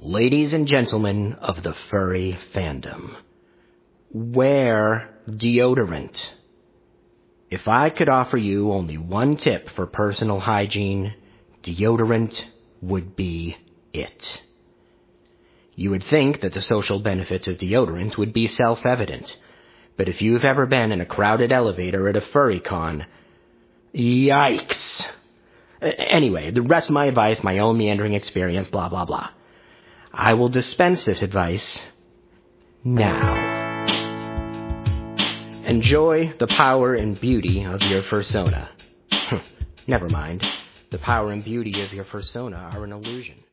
Ladies and gentlemen of the furry fandom, wear deodorant. If I could offer you only one tip for personal hygiene, deodorant would be it. You would think that the social benefits of deodorant would be self-evident, but if you've ever been in a crowded elevator at a furry con, yikes. Anyway, the rest of my advice, my own meandering experience, blah, blah, blah. I will dispense this advice now. Enjoy the power and beauty of your fursona. Never mind. The power and beauty of your fursona are an illusion.